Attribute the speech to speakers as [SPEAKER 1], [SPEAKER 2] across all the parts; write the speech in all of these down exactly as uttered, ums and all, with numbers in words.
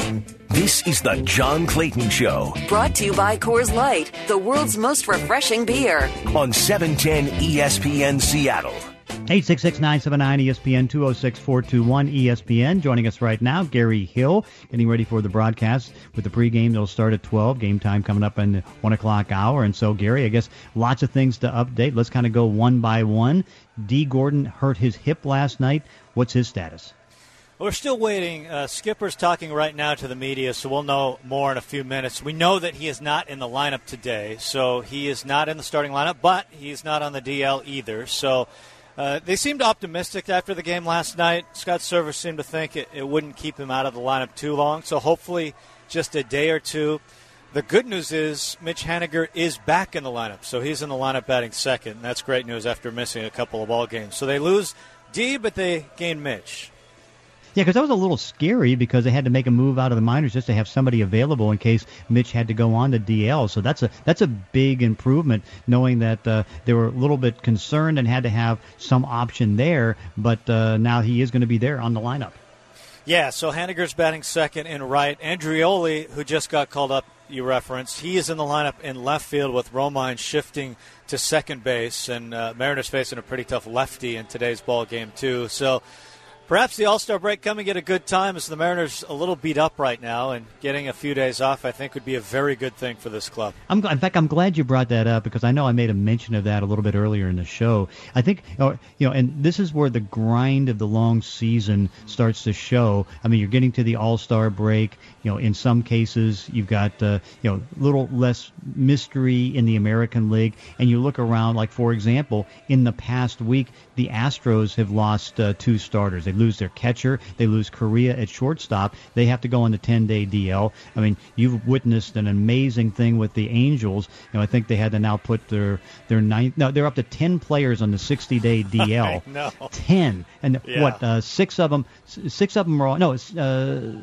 [SPEAKER 1] This is the John Clayton Show.
[SPEAKER 2] Brought to you by Coors Light, the world's most refreshing beer.
[SPEAKER 1] On seven ten E S P N Seattle.
[SPEAKER 3] eight six six, nine seven nine, E S P N, two oh six, four two one, E S P N. Joining us right now, Gary Hill, getting ready for the broadcast with the pregame. They'll start at twelve. Game time coming up in the one o'clock hour. And so, Gary, I guess lots of things to update. Let's kind of go one by one. D. Gordon hurt his hip last night. What's his status?
[SPEAKER 4] We're still waiting. Uh, Skipper's talking right now to the media, so we'll know more in a few minutes. We know that he is not in the lineup today, so he is not in the starting lineup, but he's not on the D L either. So uh, they seemed optimistic after the game last night. Scott Server seemed to think it, it wouldn't keep him out of the lineup too long, so hopefully just a day or two. The good news is Mitch Haniger is back in the lineup, so he's in the lineup batting second, and that's great news after missing a couple of ball games. So they lose D, but they gain Mitch.
[SPEAKER 3] Yeah, because that was a little scary because they had to make a move out of the minors just to have somebody available in case Mitch had to go on to D L. So that's a that's a big improvement, knowing that uh, they were a little bit concerned and had to have some option there. But uh, now he is going to be there on the lineup.
[SPEAKER 4] Yeah, so Haniger's batting second and right. Andrioli, who just got called up, you referenced, he is in the lineup in left field with Romine shifting to second base. And uh, Mariners facing a pretty tough lefty in today's ball game, too. So perhaps the All-Star break coming at a good time as the Mariners a little beat up right now, and getting a few days off I think would be a very good thing for this club.
[SPEAKER 3] I'm, in fact, I'm glad you brought that up because I know I made a mention of that a little bit earlier in the show. I think, you know, and this is where the grind of the long season starts to show. I mean, you're getting to the All-Star break. You know, in some cases, you've got, uh, you know, a little less mystery in the American League, and you look around, like, for example, in the past week, the Astros have lost uh, two starters. They lose their catcher. They lose Correa at shortstop. They have to go on the ten-day D L. I mean, you've witnessed an amazing thing with the Angels. You know, I think they had to now put their their ninth. No, they're up to ten players on the sixty-day D L.
[SPEAKER 4] No,
[SPEAKER 3] ten, and
[SPEAKER 4] yeah.
[SPEAKER 3] what? Uh, six of them. Six of them are on. No, it's uh,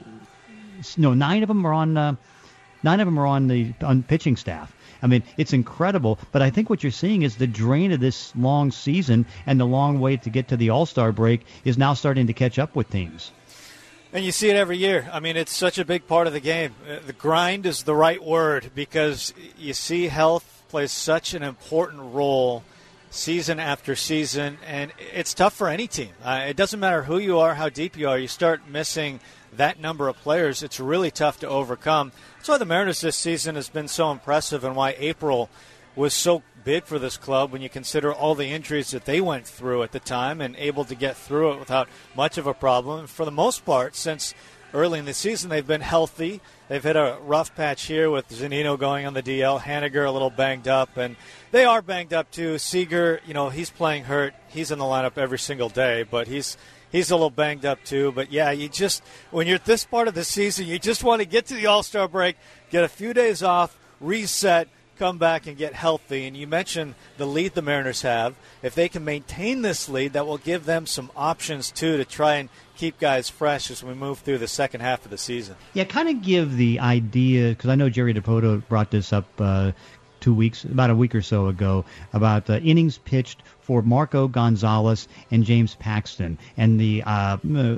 [SPEAKER 3] no, nine of them are on. Uh, nine of them are on the on pitching staff. I mean, it's incredible, but I think what you're seeing is the drain of this long season and the long wait to get to the All-Star break is now starting to catch up with teams.
[SPEAKER 4] And you see it every year. I mean, it's such a big part of the game. The grind is the right word because you see health plays such an important role season after season, and it's tough for any team. Uh, it doesn't matter who you are, how deep you are. You start missing that number of players, it's really tough to overcome. That's why the Mariners this season has been so impressive and why April was so big for this club when you consider all the injuries that they went through at the time and able to get through it without much of a problem. And for the most part, since early in the season, they've been healthy. They've hit a rough patch here with Zunino going on the D L, Haniger a little banged up, and they are banged up too. Seager, you know, he's playing hurt. He's in the lineup every single day, but he's He's a little banged up, too. But, yeah, you just when you're at this part of the season, you just want to get to the All-Star break, get a few days off, reset, come back and get healthy. And you mentioned the lead the Mariners have. If they can maintain this lead, that will give them some options, too, to try and keep guys fresh as we move through the second half of the season.
[SPEAKER 3] Yeah, kind of give the idea, because I know Jerry Dipoto brought this up uh, two weeks, about a week or so ago, about uh, innings pitched for Marco Gonzalez and James Paxton, and the uh,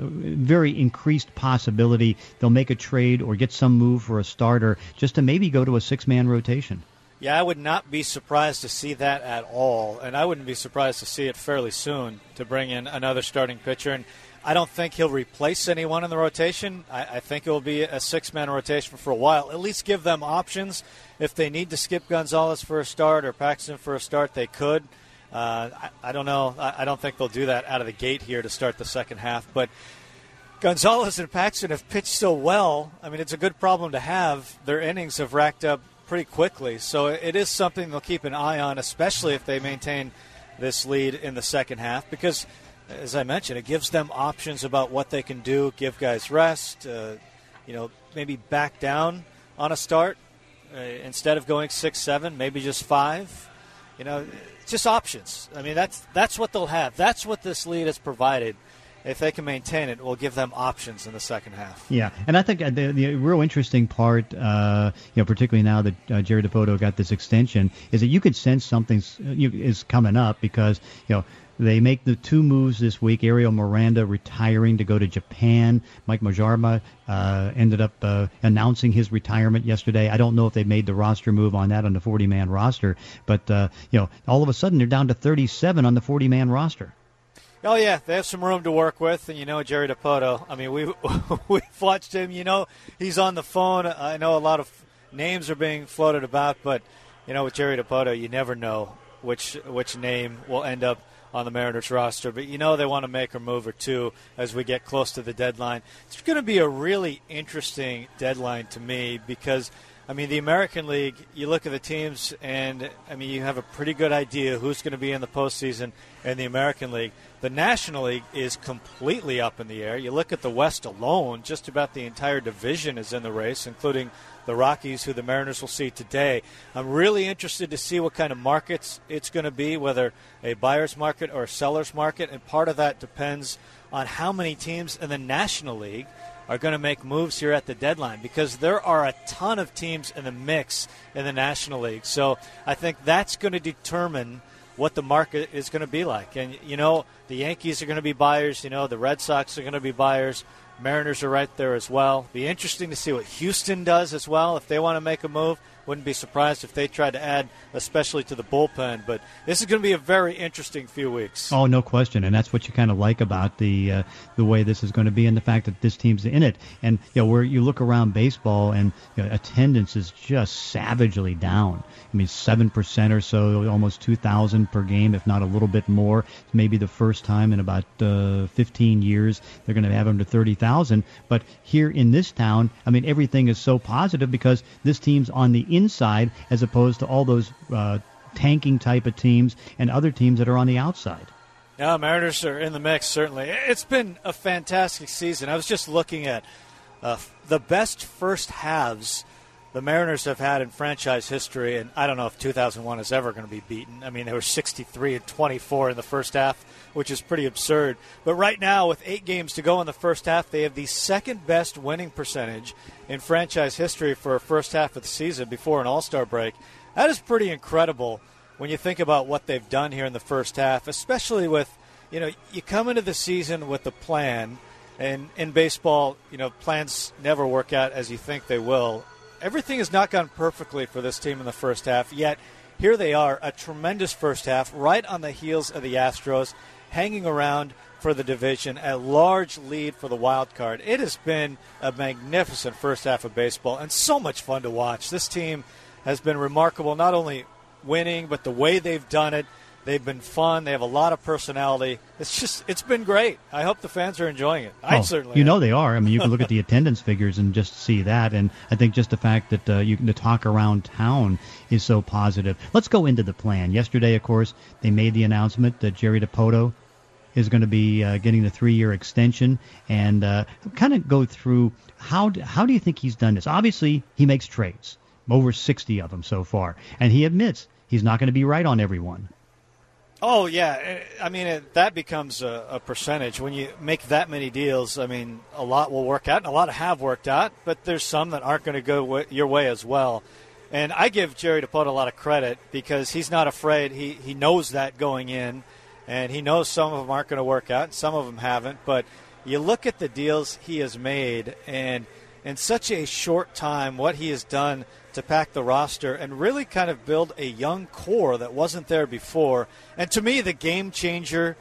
[SPEAKER 3] very increased possibility they'll make a trade or get some move for a starter just to maybe go to a six-man rotation.
[SPEAKER 4] Yeah, I would not be surprised to see that at all, and I wouldn't be surprised to see it fairly soon to bring in another starting pitcher. And I don't think he'll replace anyone in the rotation. I, I think it will be a six-man rotation for a while. At least give them options. If they need to skip Gonzalez for a start or Paxton for a start, they could. Uh, I, I don't know. I, I don't think they'll do that out of the gate here to start the second half. But Gonzalez and Paxton have pitched so well. I mean, it's a good problem to have. Their innings have racked up pretty quickly. So it is something they'll keep an eye on, especially if they maintain this lead in the second half. Because, as I mentioned, it gives them options about what they can do, give guys rest, uh, you know, maybe back down on a start uh, instead of going six, seven, maybe just five. You know, just options. I mean, that's that's what they'll have. That's what this lead has provided. If they can maintain it, it will give them options in the second half.
[SPEAKER 3] Yeah, and I think the, the real interesting part, uh, you know, particularly now that uh, Jerry Dipoto got this extension, is that you could sense something is coming up because, you know, They make the two moves this week. Ariel Miranda retiring to go to Japan. Mike Majarma uh, ended up uh, announcing his retirement yesterday. I don't know if they made the roster move on that on the forty-man roster, but uh, you know, all of a sudden they're down to thirty-seven on the forty-man roster.
[SPEAKER 4] Oh, yeah, they have some room to work with, and you know Jerry Dipoto. I mean, we we've watched him. You know, he's on the phone. I know a lot of names are being floated about, but you know, with Jerry Dipoto, you never know which which name will end up on the Mariners roster, but you know they want to make a move or two as we get close to the deadline. It's going to be a really interesting deadline to me because, I mean, the American League, you look at the teams and, I mean, you have a pretty good idea who's going to be in the postseason in the American League. The National League is completely up in the air. You look at the West alone, just about the entire division is in the race, including the Rockies, who the Mariners will see today. I'm really interested to see what kind of markets it's going to be, whether a buyer's market or a seller's market, and part of that depends on how many teams in the National League are going to make moves here at the deadline, because there are a ton of teams in the mix in the National League. So I think that's going to determine what the market is going to be like. And, you know, the Yankees are going to be buyers. You know, the Red Sox are going to be buyers. Mariners are right there as well. Be interesting to see what Houston does as well. If they want to make a move, wouldn't be surprised if they tried to add, especially to the bullpen. But this is going to be a very interesting few weeks.
[SPEAKER 3] Oh, no question, and that's what you kind of like about the uh, the way this is going to be, and the fact that this team's in it. And you know, where you look around baseball, and you know, attendance is just savagely down. I mean, seven percent or so, almost two thousand per game, if not a little bit more. It's maybe the first time in about uh, fifteen years they're going to have under thirty thousand. But here in this town, I mean, everything is so positive because this team's on the inside as opposed to all those uh, tanking type of teams and other teams that are on the outside.
[SPEAKER 4] Yeah, Mariners are in the mix, certainly. It's been a fantastic season. I was just looking at uh, the best first halves the Mariners have had in franchise history, and I don't know if two thousand one is ever going to be beaten. I mean, they were sixty-three and twenty-four in the first half, which is pretty absurd. But right now, with eight games to go in the first half, they have the second best winning percentage in franchise history for a first half of the season before an All-Star break. That is pretty incredible when you think about what they've done here in the first half, especially with, you know, you come into the season with a plan, and in baseball, you know, plans never work out as you think they will. Everything has not gone perfectly for this team in the first half, yet here they are, a tremendous first half, right on the heels of the Astros, hanging around for the division, a large lead for the wild card. It has been a magnificent first half of baseball and so much fun to watch. This team has been remarkable, not only winning, but the way they've done it. They've been fun. They have a lot of personality. It's just, it's been great. I hope the fans are enjoying it. I
[SPEAKER 3] oh,
[SPEAKER 4] certainly
[SPEAKER 3] You
[SPEAKER 4] am.
[SPEAKER 3] know they are. I mean, you can look at the attendance figures and just see that. And I think just the fact that uh, you, the talk around town is so positive. Let's go into the plan. Yesterday, of course, they made the announcement that Jerry Dipoto is going to be uh, getting the three-year extension. And uh, kind of go through how do, how do you think he's done this? Obviously, he makes trades, over sixty of them so far. And he admits he's not going to be right on everyone.
[SPEAKER 4] Oh, yeah. I mean, it, that becomes a, a percentage. When you make that many deals, I mean, a lot will work out, and a lot have worked out, but there's some that aren't going to go w- your way as well. And I give Jerry Dipoto a lot of credit because he's not afraid. He, he knows that going in, and he knows some of them aren't going to work out, and some of them haven't. But you look at the deals he has made, and in such a short time, what he has done to pack the roster and really kind of build a young core that wasn't there before. And to me, the game changer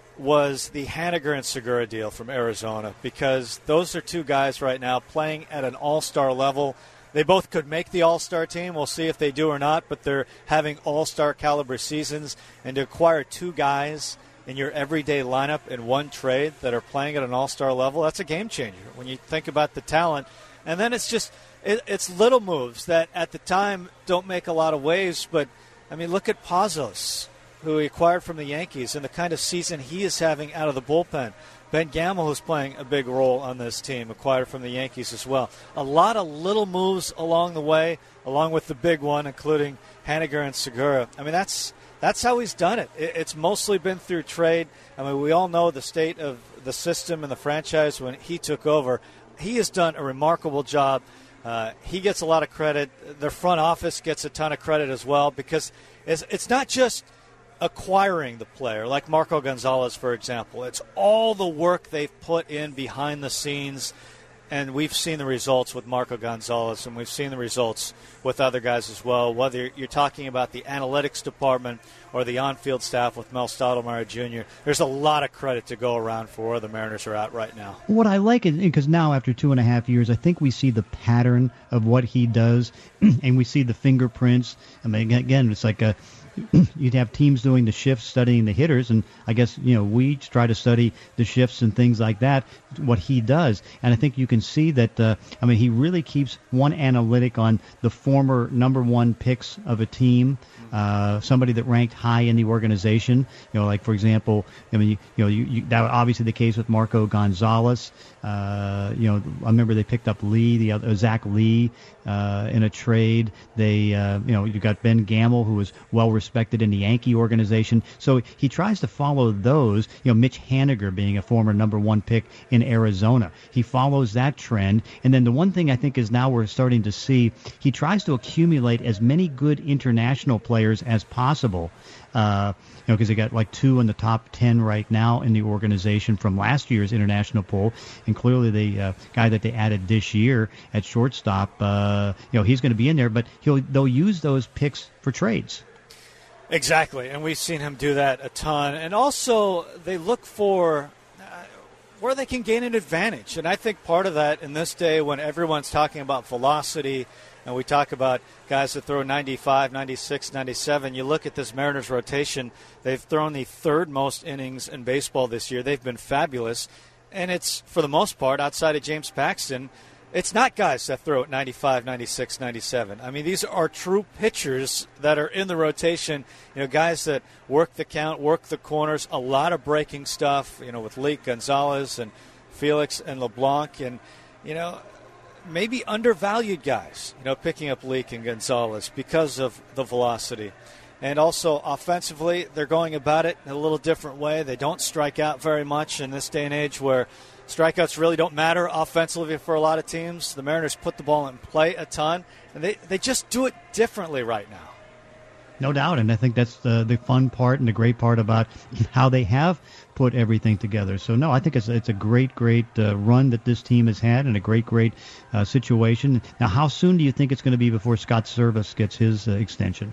[SPEAKER 4] was the Haniger and Segura deal from Arizona, because those are two guys right now playing at an all-star level. They both could make the all-star team. We'll see if they do or not, but they're having all-star caliber seasons. And to acquire two guys in your everyday lineup in one trade that are playing at an all-star level, that's a game changer when you think about the talent. And then it's just it, it's little moves that at the time don't make a lot of waves. But, I mean, look at Pazos, who he acquired from the Yankees, and the kind of season he is having out of the bullpen. Ben Gamel, who's playing a big role on this team, acquired from the Yankees as well. A lot of little moves along the way, along with the big one, including Haniger and Segura. I mean, that's that's how he's done it. it. It's mostly been through trade. I mean, we all know the state of the system and the franchise when he took over. He has done a remarkable job. Uh, he gets a lot of credit. The front office gets a ton of credit as well, because it's, it's not just acquiring the player, like Marco Gonzalez, for example. It's all the work they've put in behind the scenes, and we've seen the results with Marco Gonzalez, and we've seen the results with other guys as well, whether you're talking about the analytics department or the on-field staff with Mel Stottlemyre Junior There's a lot of credit to go around for where the Mariners are at right now.
[SPEAKER 3] What I like is because now after two and a half years, I think we see the pattern of what he does, and we see the fingerprints. I mean, again, it's like a you'd have teams doing the shifts, studying the hitters, and I guess, you know, we try to study the shifts and things like that, what he does. And I think you can see that, uh, I mean, he really keeps one analytic on the former number one picks of a team, uh, somebody that ranked high in the organization. You know, like, for example, I mean, you, you know, you, you, that was obviously the case with Marco Gonzalez. Uh, you know, I remember they picked up Lee, the other, Zach Lee, uh, in a trade. They, uh, you know, you got Ben Gamble, who was well respected in the Yankee organization. So he tries to follow those. You know, Mitch Haniger being a former number one pick in Arizona. He follows that trend. And then the one thing I think is now we're starting to see, he tries to accumulate as many good international players as possible. Uh, you know, because they got like two in the top ten right now in the organization from last year's international poll, and clearly the uh, guy that they added this year at shortstop, uh, you know, he's going to be in there, but he'll they'll use those picks for trades.
[SPEAKER 4] Exactly, and we've seen him do that a ton. And also, they look for uh, where they can gain an advantage. And I think part of that in this day when everyone's talking about velocity, and we talk about guys that throw ninety-five, ninety-six, ninety-seven, you look at this Mariners rotation, they've thrown the third most innings in baseball this year. They've been fabulous. And it's, for the most part, outside of James Paxton, it's not guys that throw at ninety-five, ninety-six, ninety-seven. I mean, these are true pitchers that are in the rotation, you know, guys that work the count, work the corners, a lot of breaking stuff, you know, with Leak, Gonzalez, and Felix and LeBlanc, and, you know, maybe undervalued guys, you know, picking up Leak and Gonzalez because of the velocity. And also offensively, they're going about it in a little different way. They don't strike out very much in this day and age where strikeouts really don't matter offensively for a lot of teams. The Mariners put the ball in play a ton, and they, they just do it differently right now.
[SPEAKER 3] No doubt, and I think that's the, the fun part and the great part about how they have put everything together. So, no, I think it's, it's a great, great uh, run that this team has had and a great, great uh, situation. Now, how soon do you think it's going to be before Scott Service gets his uh, extension?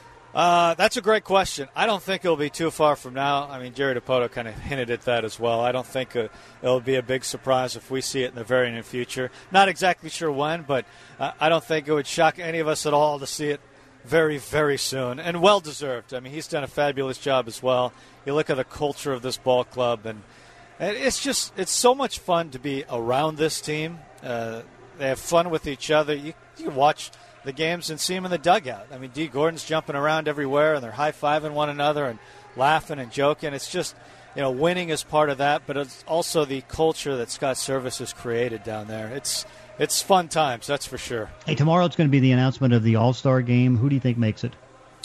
[SPEAKER 4] Uh, that's a great question. I don't think it'll be too far from now. I mean, Jerry Dipoto kind of hinted at that as well. I don't think uh, it'll be a big surprise if we see it in the very near future. Not exactly sure when, but uh, I don't think it would shock any of us at all to see it very, very soon. And well-deserved. I mean, he's done a fabulous job as well. You look at the culture of this ball club, and, and it's just it's so much fun to be around this team. Uh, they have fun with each other. You, you can watch the games and see them in the dugout. I mean, Dee Gordon's jumping around everywhere, and they're high-fiving one another and laughing and joking. It's just, you know, winning is part of that, but it's also the culture that Scott Service has created down there. It's it's fun times, that's for sure.
[SPEAKER 3] Hey, tomorrow it's going to be the announcement of the All-Star game. Who do you think makes it?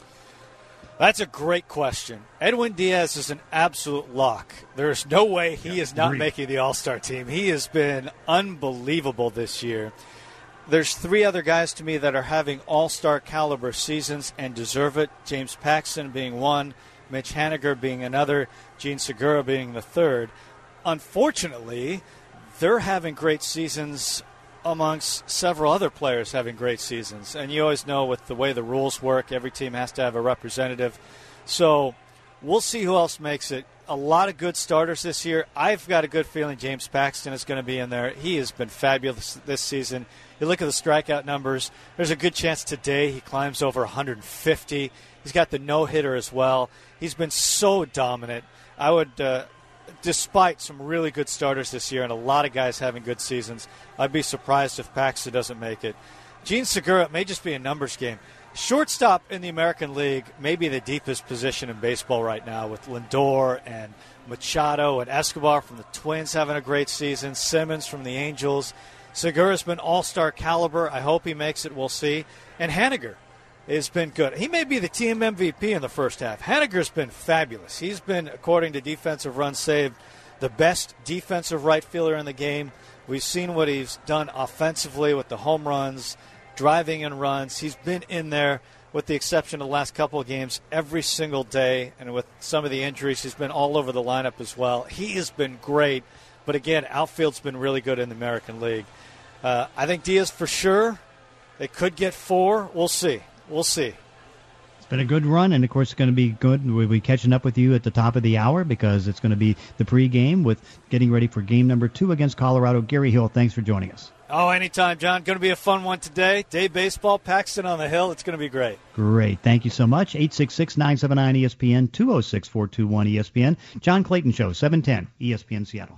[SPEAKER 4] That's a great question. Edwin Diaz is an absolute lock. There's no way he yeah, is not great. making the All-Star team. He has been unbelievable this year. There's three other guys to me that are having all-star caliber seasons and deserve it. James Paxton being one, Mitch Haniger being another, Gene Segura being the third. Unfortunately, they're having great seasons amongst several other players having great seasons. And you always know with the way the rules work, every team has to have a representative. So we'll see who else makes it. A lot of good starters this year. I've got a good feeling James Paxton is going to be in there. He has been fabulous this season. You look at the strikeout numbers, there's a good chance today he climbs over one hundred fifty. He's got the no-hitter as well. He's been so dominant. I would, uh, despite some really good starters this year and a lot of guys having good seasons, I'd be surprised if Paxton doesn't make it. Gene Segura, it may just be a numbers game. Shortstop in the American League may be the deepest position in baseball right now with Lindor and Machado and Escobar from the Twins having a great season, Simmons from the Angels. Segura's been all-star caliber. I hope he makes it. We'll see. And Haniger has been good. He may be the team M V P in the first half. Haniger's been fabulous. He's been, according to defensive runs saved, the best defensive right fielder in the game. We've seen what he's done offensively with the home runs, driving in runs. He's been in there. with the exception of the last couple of games, every single day. And with some of the injuries, he's been all over the lineup as well. He has been great. But, again, outfield's been really good in the American League. Uh, I think Diaz for sure. They could get four. We'll see. We'll see.
[SPEAKER 3] It's been a good run, and, of course, it's going to be good. We'll be catching up with you at the top of the hour because it's going to be the pregame with getting ready for game number two against Colorado. Gary Hill, thanks for joining us.
[SPEAKER 4] Oh, anytime, John. Going to be a fun one today. Day baseball, Paxton on the Hill. It's going to be great.
[SPEAKER 3] Great. Thank you so much. eight six six, nine seven nine, E S P N, two oh six, four two one, E S P N. John Clayton Show, seven ten, E S P N Seattle.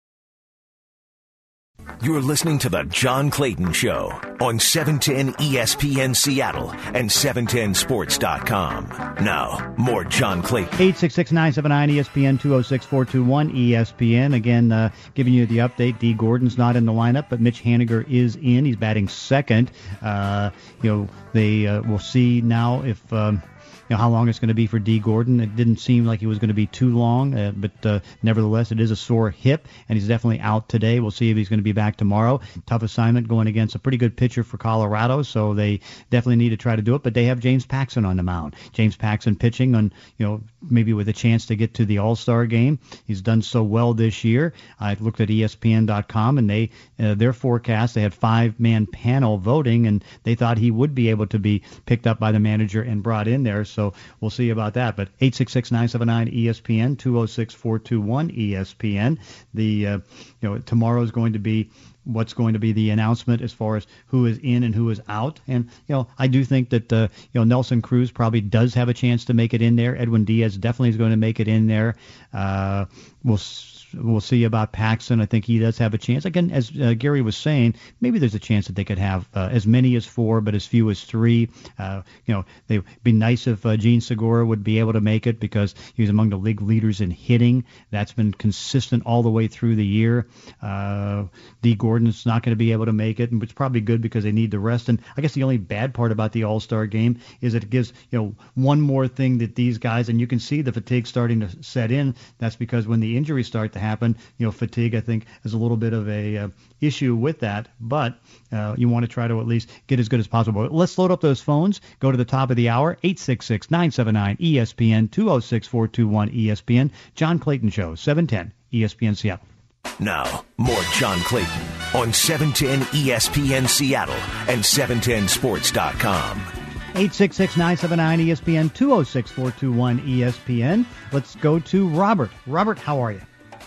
[SPEAKER 1] You're listening to The John Clayton Show on seven ten E S P N Seattle and seven ten sports dot com. Now, more John Clayton.
[SPEAKER 3] eight six six, nine seven nine, E S P N, two oh six, four two one, E S P N. Again, uh, giving you the update. Dee Gordon's not in the lineup, but Mitch Haniger is in. He's batting second. Uh, you know, they uh, will see now if... Um, You know, how long it's going to be for Dee Gordon. It didn't seem like it was going to be too long, uh, but uh, nevertheless, it is a sore hip, and he's definitely out today. We'll see if he's going to be back tomorrow. Tough assignment going against a pretty good pitcher for Colorado, so they definitely need to try to do it. But they have James Paxton on the mound. James Paxton pitching on, you know, maybe with a chance to get to the All-Star game. He's done so well this year. I looked at E S P N dot com, and they uh, their forecast, they had five-man panel voting, and they thought he would be able to be picked up by the manager and brought in there. So So we'll see about that. But eight six six, nine seven nine, E S P N, two oh six, four two one, E S P N. The uh, you know tomorrow is going to be what's going to be the announcement as far as who is in and who is out. And you know I do think that uh, you know Nelson Cruz probably does have a chance to make it in there. Edwin Diaz definitely is going to make it in there. Uh, we'll We'll see about Paxton. I think he does have a chance. Again, as uh, Gary was saying, maybe there's a chance that they could have uh, as many as four, but as few as three. Uh, you know, they'd be nice if uh, Gene Segura would be able to make it because he's among the league leaders in hitting. That's been consistent all the way through the year. Uh, Dee Gordon's not going to be able to make it, and it's probably good because they need the rest. And I guess the only bad part about the All-Star game is that it gives you know one more thing that these guys, and you can see the fatigue starting to set in. That's because when the injuries start to happen, you know, fatigue, I think, is a little bit of a uh, issue with that, but uh, you want to try to at least get as good as possible. Let's load up those phones. Go to the top of the hour, eight six six, nine seven nine, E S P N, two oh six, four two one, E S P N. John Clayton Show, seven ten, E S P N Seattle.
[SPEAKER 1] Now, more John Clayton on seven ten E S P N Seattle and seven ten sports dot com.
[SPEAKER 3] eight six six, nine seven nine, E S P N, two oh six, four two one, E S P N. Let's go to Robert. Robert, how are you?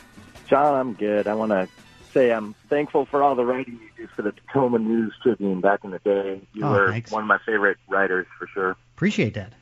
[SPEAKER 5] John, I'm good. I want to say I'm thankful for all the writing you did for the Tacoma News Tribune back in the day. You
[SPEAKER 3] oh,
[SPEAKER 5] were
[SPEAKER 3] thanks.
[SPEAKER 5] one of my favorite writers for sure.
[SPEAKER 3] Appreciate that.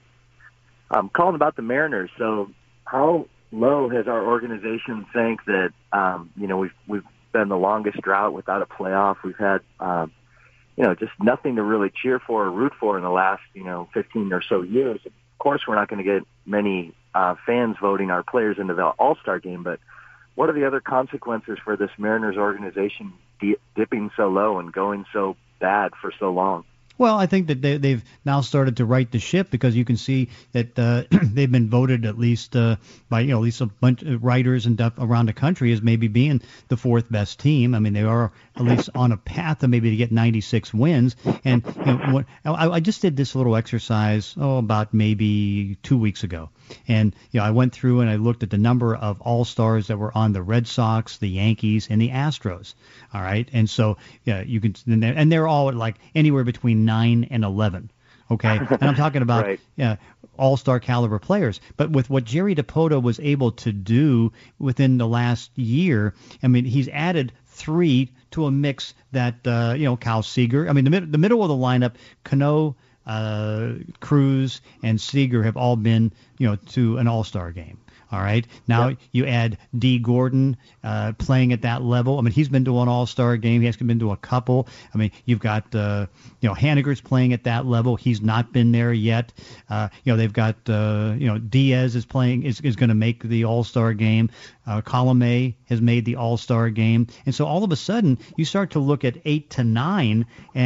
[SPEAKER 5] I'm calling about the Mariners. So how low has our organization sank that, um, you know, we've, we've been the longest drought without a playoff. We've had, um, you know, just nothing to really cheer for or root for in the last, you know, fifteen or so years. Of course, we're not going to get many uh, fans voting our players into the All-Star game, but what are the other consequences for this Mariners organization di- dipping so low and going so bad for so long?
[SPEAKER 3] Well, I think that they, they've now started to right the ship because you can see that uh, they've been voted at least uh, by you know at least a bunch of writers and stuff around the country as maybe being the fourth best team. I mean, they are at least on a path to maybe to get ninety-six wins. And you know, what, I, I just did this little exercise oh about maybe two weeks ago. And, you know, I went through and I looked at the number of all-stars that were on the Red Sox, the Yankees, and the Astros. All right. And so, yeah, you can, and they're all at like anywhere between nine and eleven. Okay. And I'm talking about
[SPEAKER 5] right.
[SPEAKER 3] yeah, all-star caliber players. But with what Jerry Dipoto was able to do within the last year, I mean, he's added three to a mix that, uh, you know, Kyle Seager, I mean, the, mid- the middle of the lineup, Cano, Uh, Cruz and Seager have all been, you know, to an all-star game. All right. Now
[SPEAKER 5] yep.
[SPEAKER 3] you add Dee Gordon uh, playing at that level. I mean, he's been to an all-star game. He has been to a couple. I mean, you've got, uh, you know, Haniger's playing at that level. He's not been there yet. Uh, you know, they've got, uh, you know, Diaz is playing, is, is going to make the all-star game. Uh, Colomé has made the all-star game. And so all of a sudden you start to look at eight to nine and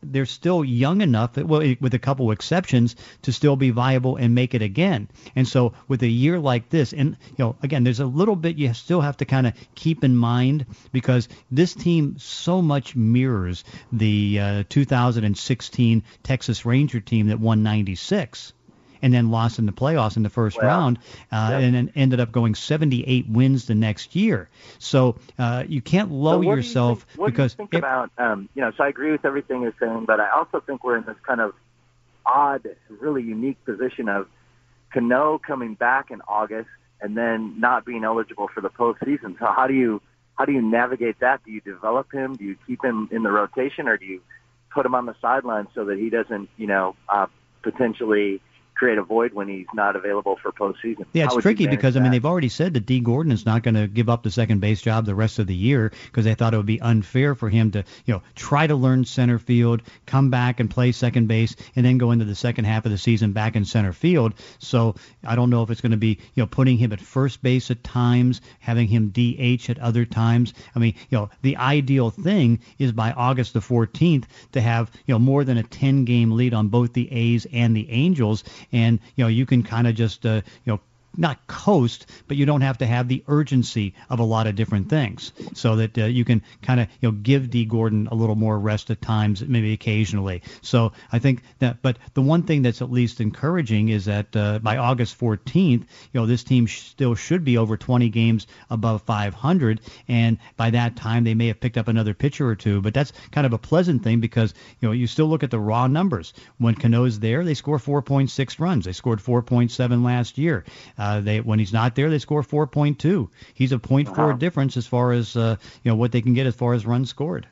[SPEAKER 3] they're still young enough, well, with a couple exceptions, to still be viable and make it again. And so with a year like this, and you know, again, there's a little bit you still have to kind of keep in mind, because this team so much mirrors the uh, two thousand sixteen Texas Ranger team that won ninety-six. And then lost in the playoffs in the first
[SPEAKER 5] wow.
[SPEAKER 3] round, uh,
[SPEAKER 5] yep.
[SPEAKER 3] and then ended up going seventy-eight wins the next year. So uh, you can't low
[SPEAKER 5] so what
[SPEAKER 3] yourself
[SPEAKER 5] do you think, what
[SPEAKER 3] because
[SPEAKER 5] do you think
[SPEAKER 3] it,
[SPEAKER 5] about um, you know. So I agree with everything you're saying, but I also think we're in this kind of odd, really unique position of Cano coming back in August and then not being eligible for the postseason. So how do you how do you navigate that? Do you develop him? Do you keep him in the rotation, or do you put him on the sideline so that he doesn't, you know, uh, potentially create a void when he's not available for postseason?
[SPEAKER 3] Yeah,
[SPEAKER 5] How
[SPEAKER 3] it's tricky because,
[SPEAKER 5] that?
[SPEAKER 3] I mean, they've already said that Dee Gordon is not going to give up the second base job the rest of the year because they thought it would be unfair for him to, you know, try to learn center field, come back and play second base, and then go into the second half of the season back in center field. So I don't know if it's going to be, you know, putting him at first base at times, having him D H at other times. I mean, you know, the ideal thing is by August the fourteenth to have, you know, more than a ten-game lead on both the A's and the Angels. And, you know, you can kind of just, uh, you know, not coast, but you don't have to have the urgency of a lot of different things, so that uh, you can kind of, you know, give Dee Gordon a little more rest at times, maybe occasionally. So I think that, but the one thing that's at least encouraging is that uh, by August fourteenth, you know, this team sh- still should be over twenty games above five hundred, and by that time they may have picked up another pitcher or two. But that's kind of a pleasant thing because, you know, you still look at the raw numbers. When Cano's there, they score four point six runs. They scored four point seven last year. Uh, they when he's not there, they score four point two. He's a point four
[SPEAKER 5] Wow.
[SPEAKER 3] difference as far as uh, you know what they can get as far as runs scored.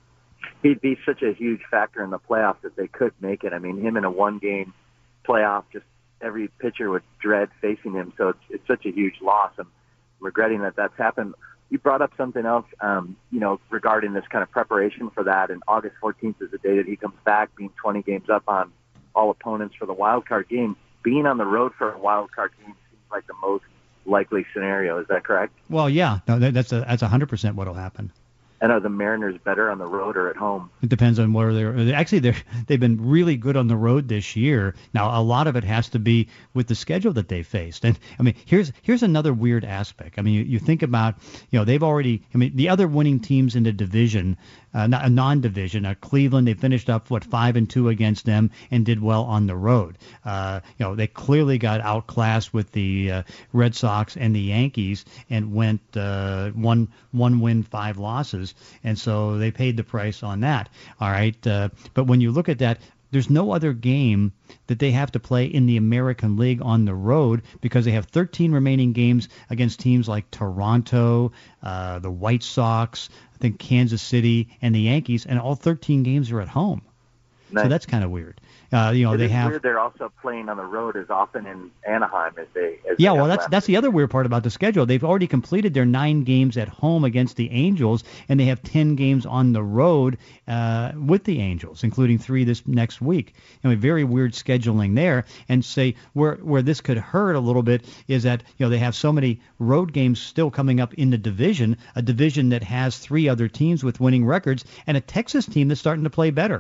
[SPEAKER 5] He'd be such a huge factor in the playoffs if they could make it. I mean, him in a one-game playoff, just every pitcher would dread facing him. So it's, it's such a huge loss. I'm regretting that that's happened. You brought up something else, um, you know, regarding this kind of preparation for that. And August fourteenth is the day that he comes back, being twenty games up on all opponents for the wild card game. Being on the road for a wild card game like the most likely scenario. Is that correct?
[SPEAKER 3] Well, yeah, no, that, that's a that's a hundred percent what'll happen.
[SPEAKER 5] And are the Mariners better on the road or at home?
[SPEAKER 3] It depends on where they're. Actually, they're they've been really good on the road this year. Now, a lot of it has to be with the schedule that they faced. And I mean, here's here's another weird aspect. I mean, you, you think about, you know, they've already. I mean, the other winning teams in the division, uh, not a non-division, uh, Cleveland. They finished up what five and two against them and did well on the road. Uh, you know, they clearly got outclassed with the uh, Red Sox and the Yankees and went uh, one one win, five losses. And so they paid the price on that. All right. Uh, but when you look at that, there's no other game that they have to play in the American League on the road because they have thirteen remaining games against teams like Toronto, uh, the White Sox, I think Kansas City, and the Yankees, and all thirteen games are at home. Nice. So that's kind of weird. Uh, you know,
[SPEAKER 5] it
[SPEAKER 3] they
[SPEAKER 5] is
[SPEAKER 3] have.
[SPEAKER 5] Weird they're also playing on the road as often in Anaheim as they. As
[SPEAKER 3] yeah,
[SPEAKER 5] they
[SPEAKER 3] well, that's that's the other weird part about the schedule. They've already completed their nine games at home against the Angels, and they have ten games on the road uh, with the Angels, including three this next week. I mean, very weird scheduling there. And say where where this could hurt a little bit is that, you know, they have so many road games still coming up in the division, a division that has three other teams with winning records, and a Texas team that's starting to play better.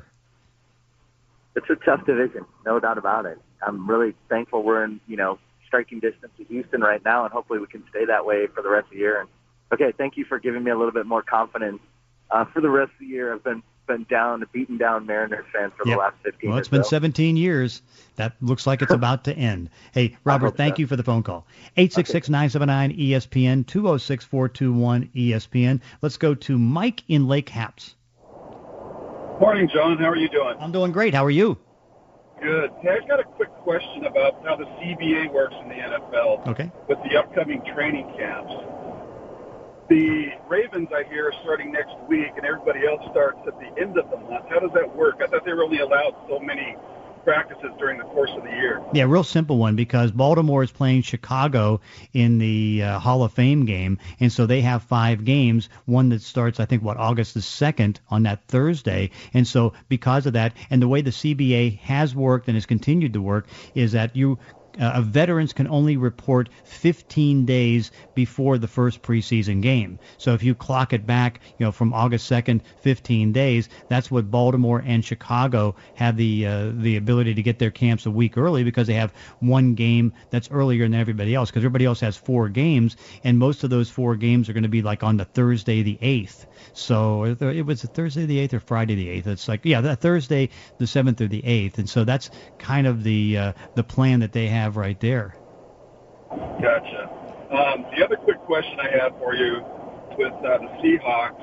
[SPEAKER 5] It's a tough division, no doubt about it. I'm really thankful we're in, you know, striking distance of Houston right now, and hopefully we can stay that way for the rest of the year. And okay, thank you for giving me a little bit more confidence uh, for the rest of the year. I've been been down, beaten down Mariners fan for
[SPEAKER 3] yep.
[SPEAKER 5] the last fifteen.
[SPEAKER 3] Well, it's
[SPEAKER 5] or
[SPEAKER 3] been
[SPEAKER 5] so.
[SPEAKER 3] seventeen years. That looks like it's about to end. Hey, Robert, thank
[SPEAKER 5] so.
[SPEAKER 3] you for the phone call. eight six six, nine seven nine, E S P N, two oh six, four two one, E S P N. Let's go to Mike in Lake Happs.
[SPEAKER 6] Morning, John. How are you doing?
[SPEAKER 3] I'm doing great. How are you?
[SPEAKER 6] Good. Hey, I've got a quick question about how the C B A works in the N F L
[SPEAKER 3] okay.
[SPEAKER 6] with the upcoming training camps. The Ravens, I hear, are starting next week, and everybody else starts at the end of the month. How does that work? I thought they were only allowed so many practices during the course of the year.
[SPEAKER 3] Yeah, real simple one, because Baltimore is playing Chicago in the uh, Hall of Fame game, and so they have five games, one that starts, I think, what, August the second on that Thursday. And so because of that, and the way the C B A has worked and has continued to work, is that you uh, veterans can only report fifteen days before the first preseason game. So if you clock it back, you know, from August second, fifteen days, that's what Baltimore and Chicago have the uh, the ability to get their camps a week early, because they have one game that's earlier than everybody else, because everybody else has four games, and most of those four games are going to be like on the Thursday the eighth. So it was a Thursday the eighth or Friday the eighth. It's like, yeah, that Thursday the seventh or the eighth. And so that's kind of the uh, the plan that they have right there.
[SPEAKER 6] Gotcha. Um, the other quick question I have for you with uh, the Seahawks,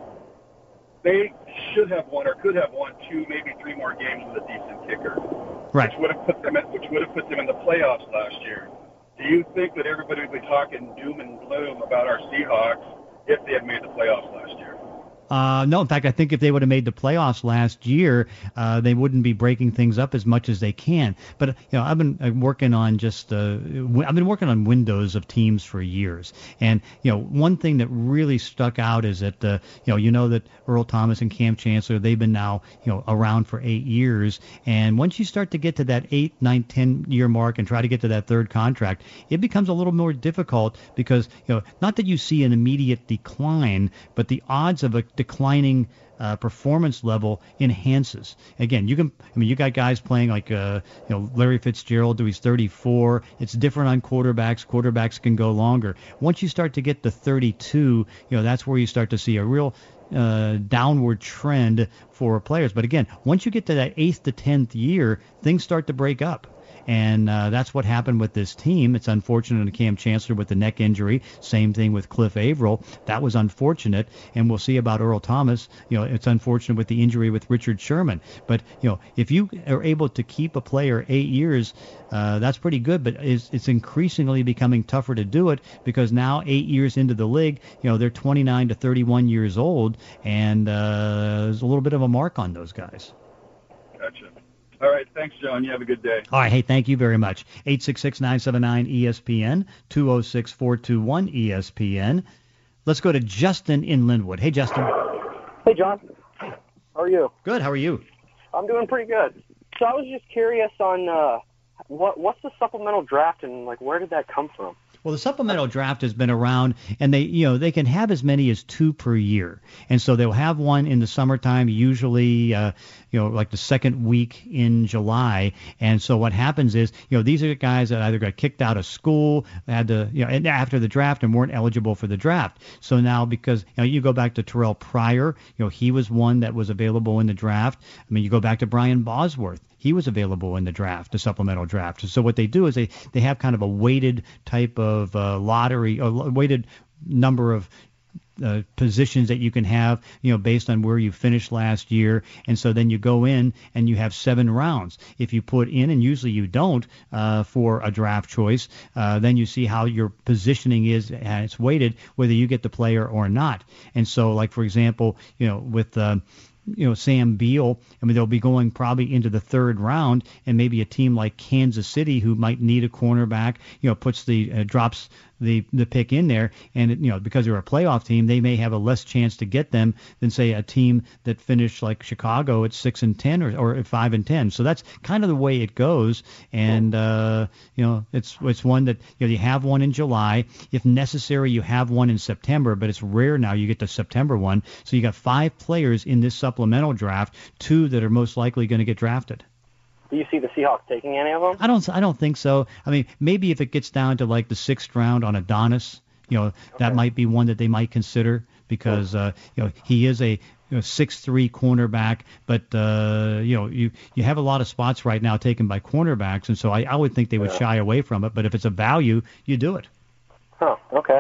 [SPEAKER 6] they should have won or could have won two, maybe three more games with a decent kicker,
[SPEAKER 3] right?
[SPEAKER 6] Which would have put them in, which would have put them in the playoffs last year. Do you think that everybody would be talking doom and gloom about our Seahawks if they had made the playoffs last year?
[SPEAKER 3] Uh, no, in fact, I think if they would have made the playoffs last year, uh, they wouldn't be breaking things up as much as they can. But, you know, I've been working on just, uh, I've been working on windows of teams for years. And, you know, one thing that really stuck out is that, uh, you know, you know that Earl Thomas and Cam Chancellor, they've been now, you know, around for eight years. And once you start to get to that eight, nine, ten year mark and try to get to that third contract, it becomes a little more difficult because, you know, not that you see an immediate decline, but the odds of a declining uh, performance level enhances. Again, you can, I mean, you got guys playing like, uh, you know, Larry Fitzgerald, who he's thirty-four. It's different on quarterbacks. Quarterbacks can go longer. Once you start to get to thirty-two, you know, that's where you start to see a real uh, downward trend for players. But again, once you get to that eighth to tenth year, things start to break up. And uh, that's what happened with this team. It's unfortunate to Cam Chancellor with the neck injury. Same thing with Cliff Averill. That was unfortunate. And we'll see about Earl Thomas. You know, it's unfortunate with the injury with Richard Sherman. But, you know, if you are able to keep a player eight years, uh, that's pretty good. But it's, it's increasingly becoming tougher to do it because now eight years into the league, you know, they're twenty-nine to thirty-one years old. And uh, there's a little bit of a mark on those guys.
[SPEAKER 6] Gotcha. All right. Thanks, John. You have a good day.
[SPEAKER 3] All right. Hey, thank you very much. eight six six, nine seven nine, E S P N, two oh six, four two one, E S P N. Let's go to Justin in Linwood. Hey, Justin.
[SPEAKER 7] Hey, John. How are you?
[SPEAKER 3] Good. How are you?
[SPEAKER 7] I'm doing pretty good. So I was just curious on uh, what what's the supplemental draft and, like, where did that come from?
[SPEAKER 3] Well, the supplemental draft has been around, and they, you know, they can have as many as two per year, and so they'll have one in the summertime, usually, uh, you know, like the second week in July. And so what happens is, you know, these are guys that either got kicked out of school, had to, you know, and after the draft and weren't eligible for the draft. So now, because you know, you go back to Terrell Pryor, you know, he was one that was available in the draft. I mean, you go back to Brian Bosworth. He was available in the draft, the supplemental draft. So what they do is they, they have kind of a weighted type of uh, lottery, a weighted number of uh, positions that you can have, you know, based on where you finished last year. And so then you go in and you have seven rounds. If you put in, and usually you don't, uh, for a draft choice, uh, then you see how your positioning is, and it's weighted, whether you get the player or not. And so, like, for example, you know, with uh, you know, Sam Beal, I mean, they'll be going probably into the third round, and maybe a team like Kansas City, who might need a cornerback, you know, puts the uh, drops the the pick in there, and you know, because they're a playoff team, they may have a less chance to get them than, say, a team that finished like Chicago at six and ten or or at five and ten. So that's kind of the way it goes, and uh, you know, it's it's one that, you know, you have one in July, if necessary, you have one in September, but it's rare now you get the September one. So you got five players in this supplemental draft, two that are most likely going to get drafted.
[SPEAKER 7] Do you see the Seahawks taking any of them?
[SPEAKER 3] I don't. I don't think so. I mean, maybe if it gets down to like the sixth round on Adonis, you know, okay, that might be one that they might consider because uh, you know, he is a you know, six three cornerback, but uh, you know, you you have a lot of spots right now taken by cornerbacks, and so I, I would think they would yeah. shy away from it. But if it's a value, you do it.
[SPEAKER 7] Huh. Okay.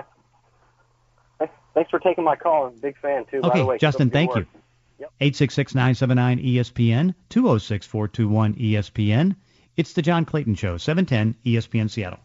[SPEAKER 7] Thanks for taking my call. I'm a big fan too.
[SPEAKER 3] Okay,
[SPEAKER 7] by the way.
[SPEAKER 3] Justin, thank
[SPEAKER 7] work.
[SPEAKER 3] you. eight six six, nine seven nine, E S P N, two oh six, four two one, E S P N. It's the John Clayton Show, seven ten E S P N Seattle.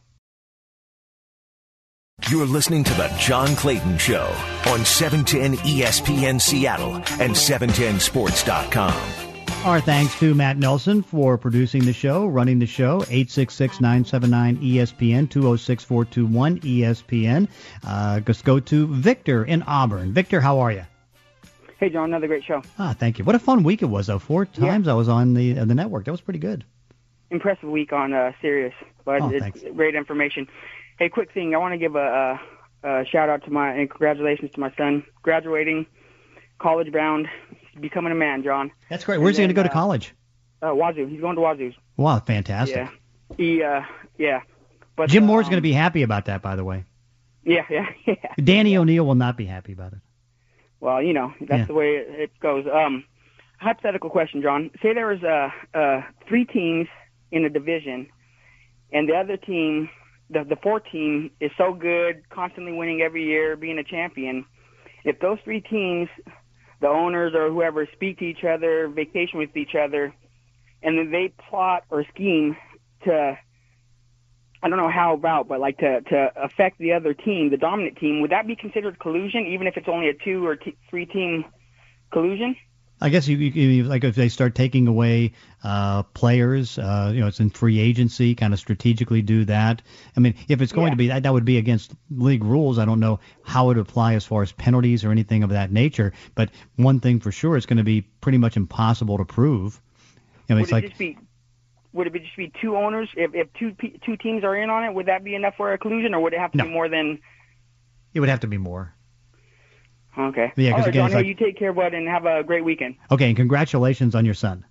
[SPEAKER 1] You're listening to the John Clayton Show on seven ten E S P N Seattle and seven ten sports dot com.
[SPEAKER 3] Our thanks to Matt Nelson for producing the show, running the show, eight six six, nine seven nine, E S P N, two oh six, four two one, E S P N. Uh, let's go to Victor in Auburn. Victor, how are you?
[SPEAKER 8] Hey, John, another great show.
[SPEAKER 3] Ah, thank you. What a fun week it was, though. Four times yeah. I was on the uh, the network. That was pretty good.
[SPEAKER 8] impressive week on uh, Sirius, but
[SPEAKER 3] Oh,
[SPEAKER 8] it's
[SPEAKER 3] thanks.
[SPEAKER 8] great information. Hey, quick thing, I want to give a, a, a shout out to my and congratulations to my son graduating, college bound, becoming a man, John.
[SPEAKER 3] That's great. Where's
[SPEAKER 8] And
[SPEAKER 3] he going to
[SPEAKER 8] then,
[SPEAKER 3] go to
[SPEAKER 8] uh,
[SPEAKER 3] college?
[SPEAKER 8] Uh, Wazoo. He's going to Wazoo.
[SPEAKER 3] Wow, fantastic.
[SPEAKER 8] Yeah. He, uh, yeah. But,
[SPEAKER 3] Jim Moore's
[SPEAKER 8] um,
[SPEAKER 3] going to be happy about that, by the way.
[SPEAKER 8] Yeah, yeah, yeah.
[SPEAKER 3] Danny O'Neill will not be happy about it.
[SPEAKER 8] Well, you know, that's
[SPEAKER 3] Yeah.
[SPEAKER 8] the way it, it goes. Um, hypothetical question, John. Say there was uh, uh, three teams in a division, and the other team, the, the fourth team, is so good, constantly winning every year, being a champion. If those three teams, the owners or whoever, speak to each other, vacation with each other, and then they plot or scheme to, I don't know how about, but like to, to affect the other team, the dominant team, would that be considered collusion, even if it's only a two or t- three team collusion?
[SPEAKER 3] I guess you, you, you like if they start taking away uh, players, uh, you know, it's in free agency, kind of strategically do that. I mean, if it's going
[SPEAKER 8] Yeah.
[SPEAKER 3] to be that, that would be against league rules. I don't know how it would apply as far as penalties or anything of that nature. But one thing for sure, it's going to be pretty much impossible to prove. I mean,
[SPEAKER 8] Would
[SPEAKER 3] it's
[SPEAKER 8] it
[SPEAKER 3] like
[SPEAKER 8] just be would it be just be two owners? If if two pe- two teams are in on it, would that be enough for a collusion, or would it have to
[SPEAKER 3] No.
[SPEAKER 8] be more than?
[SPEAKER 3] it would have to be more.
[SPEAKER 8] Okay.
[SPEAKER 3] Yeah, 'cause
[SPEAKER 8] All right,
[SPEAKER 3] again,
[SPEAKER 8] John,
[SPEAKER 3] it's
[SPEAKER 8] hey,
[SPEAKER 3] like-
[SPEAKER 8] you take care, bud, and have a great weekend.
[SPEAKER 3] Okay, and congratulations on your son.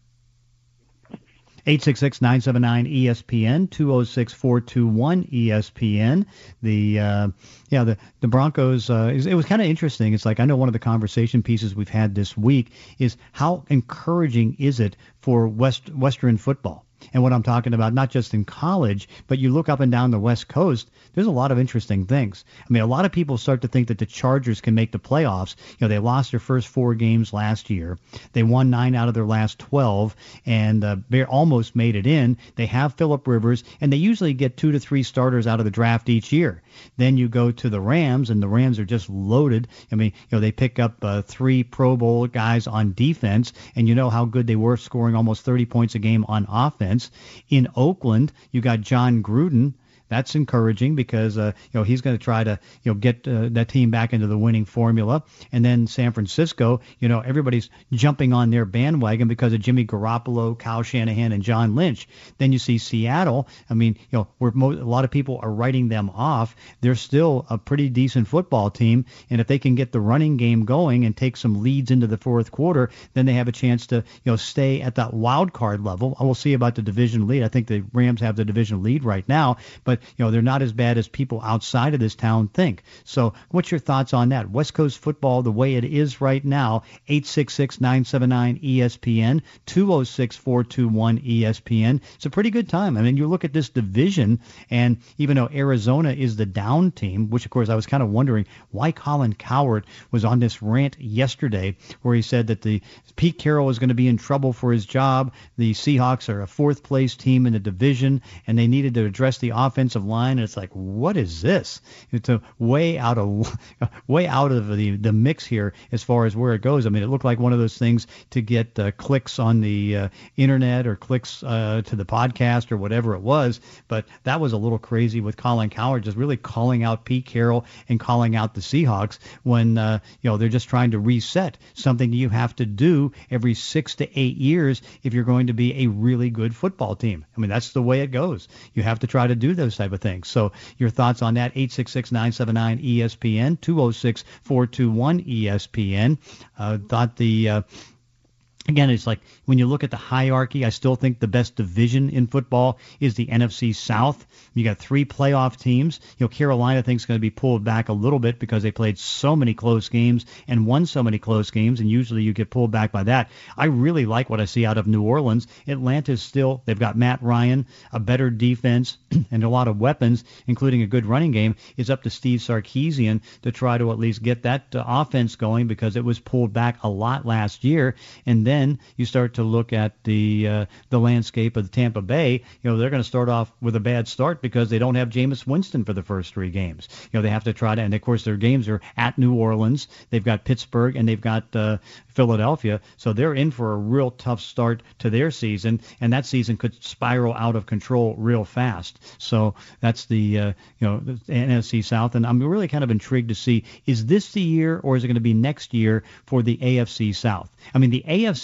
[SPEAKER 3] eight six six, nine seven nine, E S P N, two oh six, four two one, E S P N. The, uh, yeah, the, the Broncos, uh, it was kind of interesting. It's like, I know one of the conversation pieces we've had this week is how encouraging is it for West Western football? And what I'm talking about, not just in college, but you look up and down the West Coast, there's a lot of interesting things. I mean, a lot of people start to think that the Chargers can make the playoffs. You know, they lost their first four games last year. They won nine out of their last twelve, and uh, they almost made it in. They have Phillip Rivers, and they usually get two to three starters out of the draft each year. Then you go to the Rams, and the Rams are just loaded. I mean, you know, they pick up uh, three Pro Bowl guys on defense, and you know how good they were, scoring almost thirty points a game on offense. In Oakland, you got John Gruden. That's encouraging because uh, you know he's going to try to you know get uh, that team back into the winning formula. And then San Francisco, you know everybody's jumping on their bandwagon because of Jimmy Garoppolo, Kyle Shanahan, and John Lynch. Then you see Seattle. I mean, you know, where mo- a lot of people are writing them off. They're still a pretty decent football team, and if they can get the running game going and take some leads into the fourth quarter, then they have a chance to you know stay at that wild card level. I will see about the division lead. I think the Rams have the division lead right now, but you know, they're not as bad as people outside of this town think. So what's your thoughts on that? West Coast football, the way it is right now, eight six six, nine seven nine, E S P N, two oh six, four two one, E S P N. It's a pretty good time. I mean, you look at this division, and even though Arizona is the down team, which, of course, I was kind of wondering why Colin Cowherd was on this rant yesterday where he said that the Pete Carroll is going to be in trouble for his job. The Seahawks are a fourth-place team in the division, and they needed to address the offense of line, and it's like, what is this? It's a way out of way out of the the mix here as far as where it goes. I mean, it looked like one of those things to get uh, clicks on the uh, internet or clicks uh, to the podcast or whatever it was, but that was a little crazy with Colin Cowherd just really calling out Pete Carroll and calling out the Seahawks when uh, you know they're just trying to reset something you have to do every six to eight years if you're going to be a really good football team. I mean, that's the way it goes. You have to try to do those type of things. So your thoughts on that, eight six six, nine seven nine, E S P N, two oh six, four two one, E S P N. Uh, thought the... Uh, Again, it's like when you look at the hierarchy, I still think the best division in football is the N F C South. You got three playoff teams. You know, Carolina thinks going to be pulled back a little bit because they played so many close games and won so many close games, and usually you get pulled back by that. I really like what I see out of New Orleans. Atlanta's still, they've got Matt Ryan, a better defense, and a lot of weapons, including a good running game. It's up to Steve Sarkisian to try to at least get that uh, offense going because it was pulled back a lot last year. And then Then you start to look at the uh, the landscape of the Tampa Bay. You know, they're going to start off with a bad start because they don't have Jameis Winston for the first three games. You know, they have to try to, and of course their games are at New Orleans. They've got Pittsburgh and they've got uh, Philadelphia, so they're in for a real tough start to their season, and that season could spiral out of control real fast. So that's the uh, you know the N F C South, and I'm really kind of intrigued to see, is this the year or is it going to be next year for the A F C South? I mean, the A F C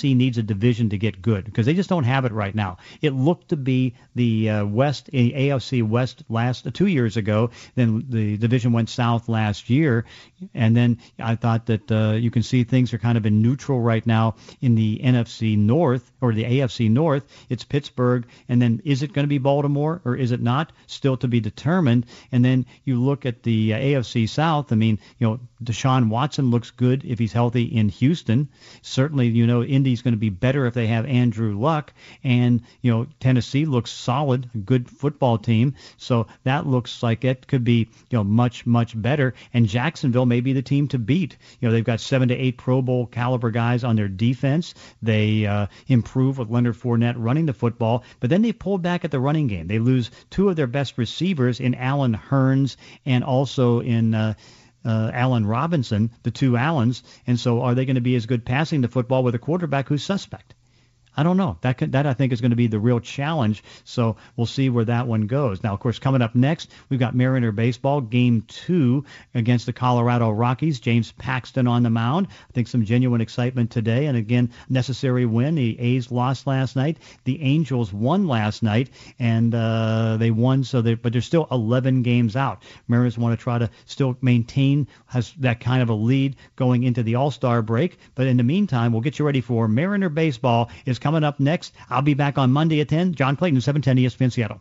[SPEAKER 3] C needs a division to get good because they just don't have it right now. It looked to be the uh, West, A F C West last uh, two years ago. Then the division went south last year, and then I thought that uh, you can see things are kind of in neutral right now in the N F C North or the A F C North. It's Pittsburgh, and then is it going to be Baltimore or is it not? Still to be determined. And then you look at the uh, A F C South. I mean, you know, Deshaun Watson looks good if he's healthy in Houston. Certainly, you know, Indy's going to be better if they have Andrew Luck. And, you know, Tennessee looks solid, a good football team. So that looks like it could be, you know, much, much better. And Jacksonville may be the team to beat. You know, they've got seven to eight Pro Bowl caliber guys on their defense. They uh, improve with Leonard Fournette running the football. But then they pulled back at the running game. They lose two of their best receivers in Allen Hurns and also in uh, uh, Allen Robinson, the two Allens. And so are they going to be as good passing the football with a quarterback who's suspect? I don't know. That could, that I think is going to be the real challenge. So we'll see where that one goes. Now, of course, coming up next, we've got Mariner baseball, game two against the Colorado Rockies. James Paxton on the mound. I think some genuine excitement today. And again, necessary win. The A's lost last night. The Angels won last night, and uh, they won. So they, but they're still eleven games out. Mariners want to try to still maintain has that kind of a lead going into the All-Star break. But in the meantime, we'll get you ready for Mariner baseball. Is coming up next. I'll be back on Monday at ten. John Clayton, seven ten E S P N Seattle.